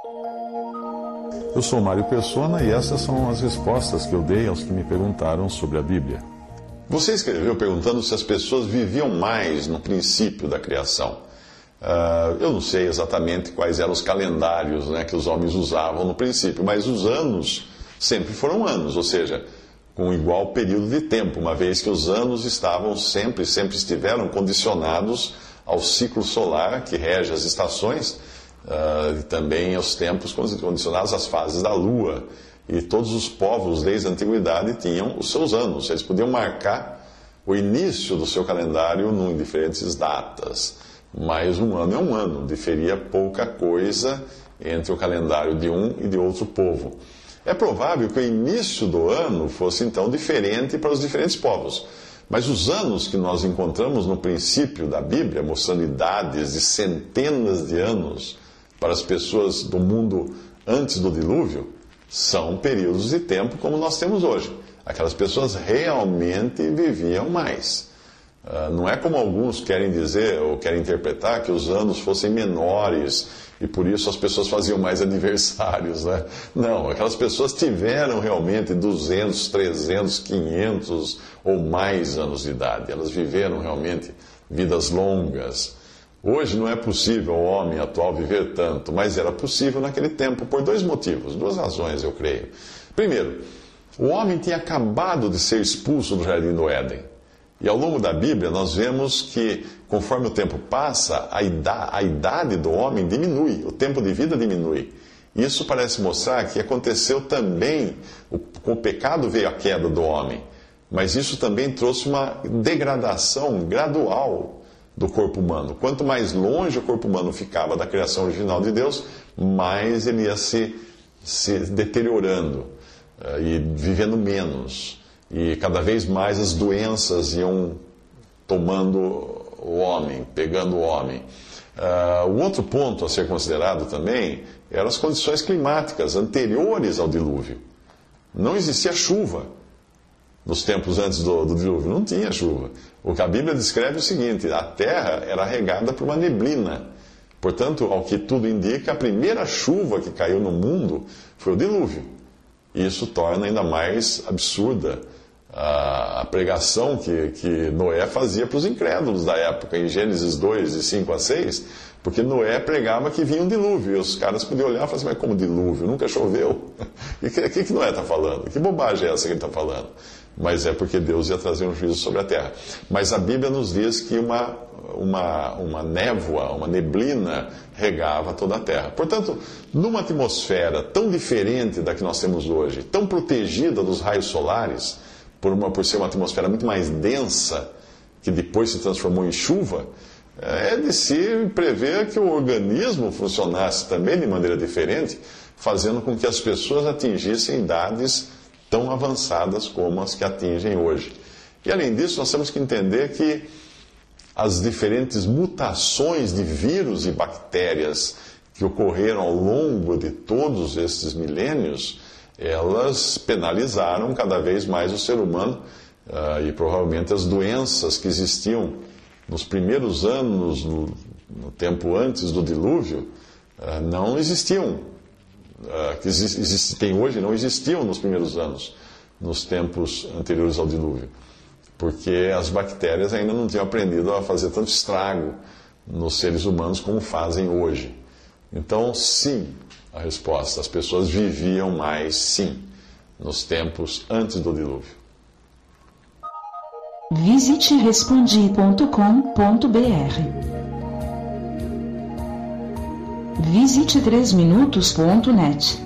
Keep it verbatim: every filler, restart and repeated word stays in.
Eu sou Mário Persona e essas são as respostas que eu dei aos que me perguntaram sobre a Bíblia. Você escreveu perguntando se as pessoas viviam mais no princípio da criação. Uh, eu não sei exatamente quais eram os calendários, né, que os homens usavam no princípio, mas os anos sempre foram anos, ou seja, com igual período de tempo, uma vez que os anos estavam sempre, sempre estiveram condicionados ao ciclo solar que rege as estações, uh, e também aos tempos condicionados às fases da Lua. E todos os povos desde a antiguidade tinham os seus anos, eles podiam marcar o início do seu calendário em diferentes datas. Mas um ano é um ano, diferia pouca coisa entre o calendário de um e de outro povo. É provável que o início do ano fosse então diferente para os diferentes povos. Mas os anos que nós encontramos no princípio da Bíblia, mostrando idades de centenas de anos para as pessoas do mundo antes do dilúvio, são períodos de tempo como nós temos hoje. Aquelas pessoas realmente viviam mais. Uh, não é como alguns querem dizer ou querem interpretar que os anos fossem menores e por isso as pessoas faziam mais aniversários, né? Não, aquelas pessoas tiveram realmente duzentos, trezentos, quinhentos ou mais anos de idade. Elas viveram realmente vidas longas. Hoje não é possível o homem atual viver tanto, mas era possível naquele tempo por dois motivos, duas razões, eu creio. Primeiro, o homem tinha acabado de ser expulso do Jardim do Éden. E ao longo da Bíblia nós vemos que, conforme o tempo passa, a idade, a idade do homem diminui, o tempo de vida diminui. Isso parece mostrar que aconteceu também, com o pecado veio a queda do homem, mas isso também trouxe uma degradação gradual do corpo humano. Quanto mais longe o corpo humano ficava da criação original de Deus, mais ele ia se, se deteriorando uh, e vivendo menos. E cada vez mais as doenças iam tomando o homem, pegando o homem. Uh, o outro ponto a ser considerado também eram as condições climáticas anteriores ao dilúvio. Não existia chuva nos tempos antes do, do dilúvio, não tinha chuva. O que a Bíblia descreve é o seguinte: a terra era regada por uma neblina. Portanto, ao que tudo indica, a primeira chuva que caiu no mundo foi o dilúvio. E isso torna ainda mais absurda a pregação que, que Noé fazia para os incrédulos da época, em Gênesis dois, de cinco a seis, porque Noé pregava que vinha um dilúvio, e os caras podiam olhar e falar assim: mas como dilúvio? Nunca choveu? E o que, que, que Noé está falando? Que bobagem é essa que ele está falando? Mas é porque Deus ia trazer um juízo sobre a terra. Mas a Bíblia nos diz que uma, uma, uma névoa, uma neblina regava toda a terra. Portanto, numa atmosfera tão diferente da que nós temos hoje, tão protegida dos raios solares, Por, uma, por ser uma atmosfera muito mais densa, que depois se transformou em chuva, é de se prever que o organismo funcionasse também de maneira diferente, fazendo com que as pessoas atingissem idades tão avançadas como as que atingem hoje. E além disso, nós temos que entender que as diferentes mutações de vírus e bactérias que ocorreram ao longo de todos esses milênios, elas penalizaram cada vez mais o ser humano, uh, e provavelmente as doenças que existiam nos primeiros anos, no, no tempo antes do dilúvio, uh, não existiam, uh, que existem hoje, não existiam nos primeiros anos, nos tempos anteriores ao dilúvio, porque as bactérias ainda não tinham aprendido a fazer tanto estrago nos seres humanos como fazem hoje. Então, sim, a resposta: as pessoas viviam mais, sim, nos tempos antes do dilúvio. Visite respondi ponto com ponto br. Visite três minutos ponto net.